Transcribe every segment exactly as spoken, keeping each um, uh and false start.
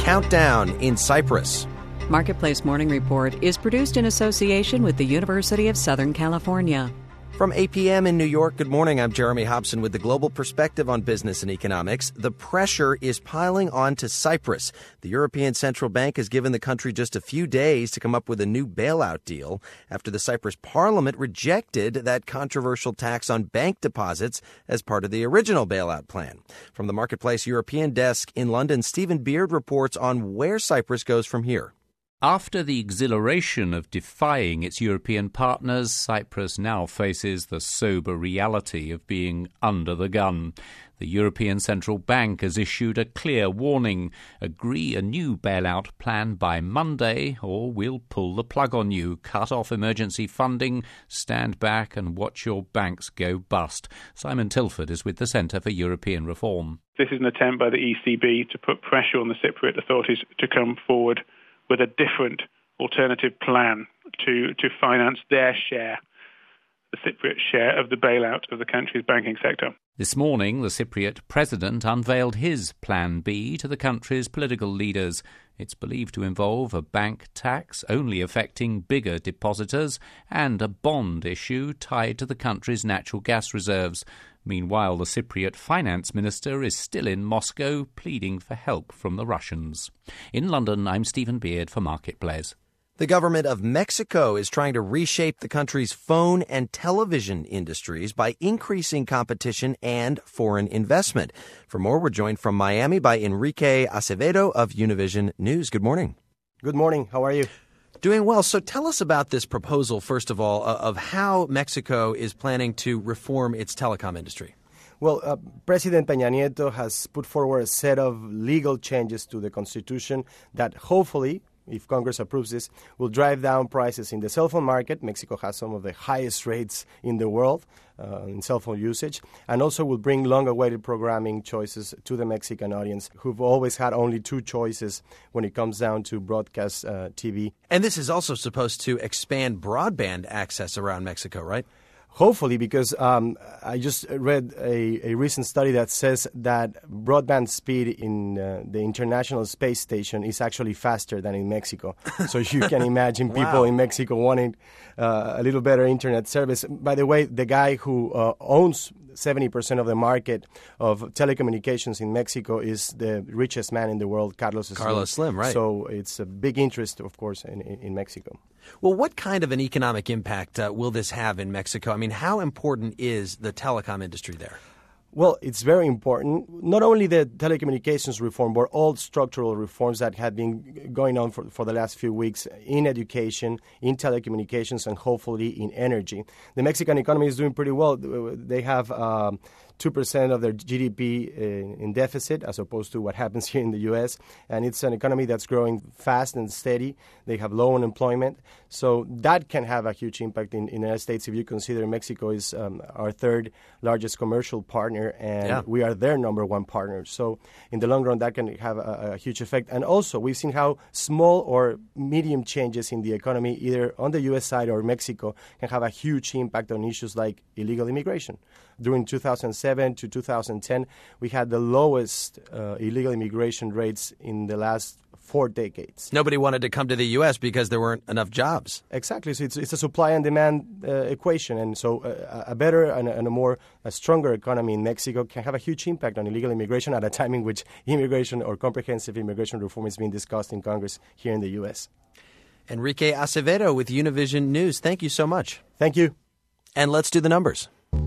countdown in Cyprus. Marketplace Morning Report is produced in association with the University of Southern California. From eight p.m. in New York, good morning. I'm Jeremy Hobson with the global perspective on business and economics. The pressure is piling on to Cyprus. The European Central Bank has given the country just a few days to come up with a new bailout deal after the Cyprus parliament rejected that controversial tax on bank deposits as part of the original bailout plan. From the Marketplace European desk in London, Stephen Beard reports on where Cyprus goes from here. After the exhilaration of defying its European partners, Cyprus now faces the sober reality of being under the gun. The European Central Bank has issued a clear warning: agree a new bailout plan by Monday or we'll pull the plug on you, cut off emergency funding, stand back and watch your banks go bust. Simon Tilford is with the Centre for European Reform. This is an attempt by the E C B to put pressure on the Cypriot authorities to come forward with a different alternative plan to, to finance their share, the Cypriot share of the bailout of the country's banking sector. This morning, the Cypriot president unveiled his Plan B to the country's political leaders. It's believed to involve a bank tax only affecting bigger depositors and a bond issue tied to the country's natural gas reserves. Meanwhile, the Cypriot finance minister is still in Moscow pleading for help from the Russians. In London, I'm Stephen Beard for Marketplace. The government of Mexico is trying to reshape the country's phone and television industries by increasing competition and foreign investment. For more, we're joined from Miami by Enrique Acevedo of Univision News. Good morning. Good morning. How are you? Doing well. So tell us about this proposal, first of all, of how Mexico is planning to reform its telecom industry. Well, uh, President Peña Nieto has put forward a set of legal changes to the Constitution that hopefully, if Congress approves this, will drive down prices in the cell phone market. Mexico has some of the highest rates in the world uh, in cell phone usage, and also will bring long-awaited programming choices to the Mexican audience, who've always had only two choices when it comes down to broadcast uh, T V. And this is also supposed to expand broadband access around Mexico, right? Hopefully, because um, I just read a, a recent study that says that broadband speed in uh, the International Space Station is actually faster than in Mexico. So you can imagine people Wow. in Mexico wanting uh, a little better internet service. By the way, the guy who uh, owns seventy percent of the market of telecommunications in Mexico is the richest man in the world, Carlos Slim. Carlos Slim, right. So it's a big interest, of course, in, in, in Mexico. Well, what kind of an economic impact uh, will this have in Mexico? I mean, how important is the telecom industry there? Well, it's very important. Not only the telecommunications reform, but all structural reforms that have been going on for, for the last few weeks in education, in telecommunications, and hopefully in energy. The Mexican economy is doing pretty well. They have um, two percent of their G D P in, in deficit, as opposed to what happens here in the U S, and it's an economy that's growing fast and steady. They have low unemployment, so that can have a huge impact in, in the United States if you consider Mexico is um, our third largest commercial partner, and yeah. we are their number one partner. So in the long run, that can have a, a huge effect. And also, we've seen how small or medium changes in the economy, either on the U S side or Mexico, can have a huge impact on issues like illegal immigration. During two thousand seven to two thousand ten, we had the lowest uh, illegal immigration rates in the last four decades. Nobody wanted to come to the U S because there weren't enough jobs. Exactly. So it's, it's a supply and demand uh, equation. And so uh, a better and a, and a more a stronger economy in Mexico can have a huge impact on illegal immigration at a time in which immigration or comprehensive immigration reform is being discussed in Congress here in the U S. Enrique Acevedo with Univision News. Thank you so much. Thank you. And let's do the numbers.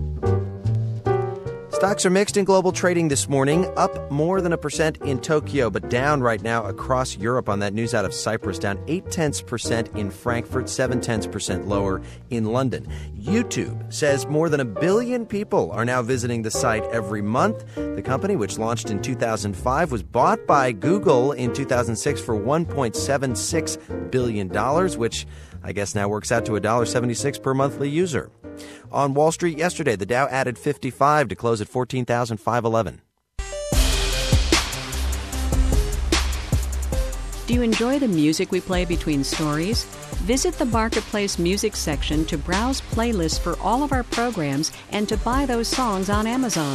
Stocks are mixed in global trading this morning, up more than a percent in Tokyo, but down right now across Europe on that news out of Cyprus, down eight tenths percent in Frankfurt, seven tenths percent lower in London. YouTube says more than a billion people are now visiting the site every month. The company, which launched in two thousand five, was bought by Google in two thousand six for one point seven six billion dollars, which I guess now works out to one dollar seventy-six per monthly user. On Wall Street yesterday, the Dow added fifty-five to close at fourteen thousand five hundred eleven. Do you enjoy the music we play between stories? Visit the Marketplace Music section to browse playlists for all of our programs and to buy those songs on Amazon.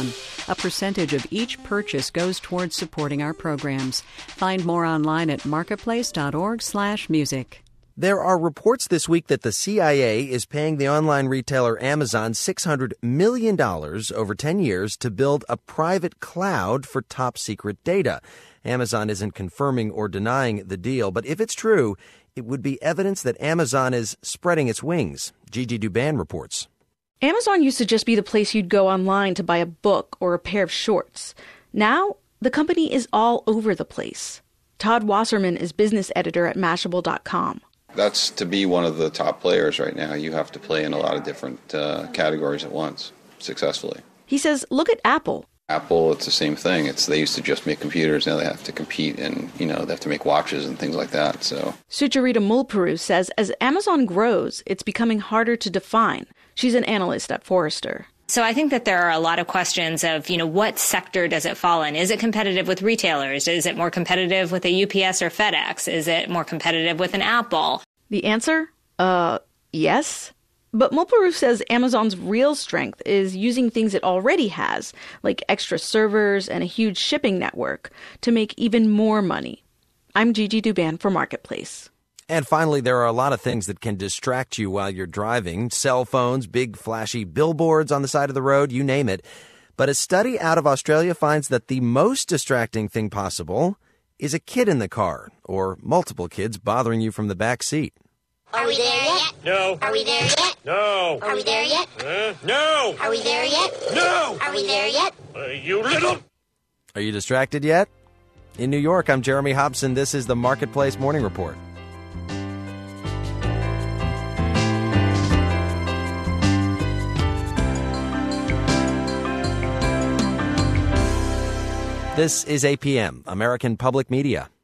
A percentage of each purchase goes towards supporting our programs. Find more online at marketplace.org slash music. There are reports this week that the C I A is paying the online retailer Amazon six hundred million dollars over ten years to build a private cloud for top-secret data. Amazon isn't confirming or denying the deal, but if it's true, it would be evidence that Amazon is spreading its wings. Gigi Douban reports. Amazon used to just be the place you'd go online to buy a book or a pair of shorts. Now, the company is all over the place. Todd Wasserman is business editor at Mashable dot com. That's to be one of the top players right now. You have to play in a lot of different uh, categories at once, successfully. He says, look at Apple. Apple, it's the same thing. It's they used to just make computers. Now they have to compete and, you know, they have to make watches and things like that. So Sucharita Mulpuru says as Amazon grows, it's becoming harder to define. She's an analyst at Forrester. So I think that there are a lot of questions of, you know, what sector does it fall in? Is it competitive with retailers? Is it more competitive with a U P S or FedEx? Is it more competitive with an Apple? The answer? Uh, yes. But Mulpuru says Amazon's real strength is using things it already has, like extra servers and a huge shipping network, to make even more money. I'm Gigi Douban for Marketplace. And finally, there are a lot of things that can distract you while you're driving. Cell phones, big flashy billboards on the side of the road, you name it. But a study out of Australia finds that the most distracting thing possible is a kid in the car, or multiple kids bothering you from the back seat. Are we there yet? No. Are we there yet? No. Are we there yet? Uh, no. Are we there yet? No. Are we there yet? Uh, you little... Are you distracted yet? In New York, I'm Jeremy Hobson. This is the Marketplace Morning Report. This is A P M, American Public Media.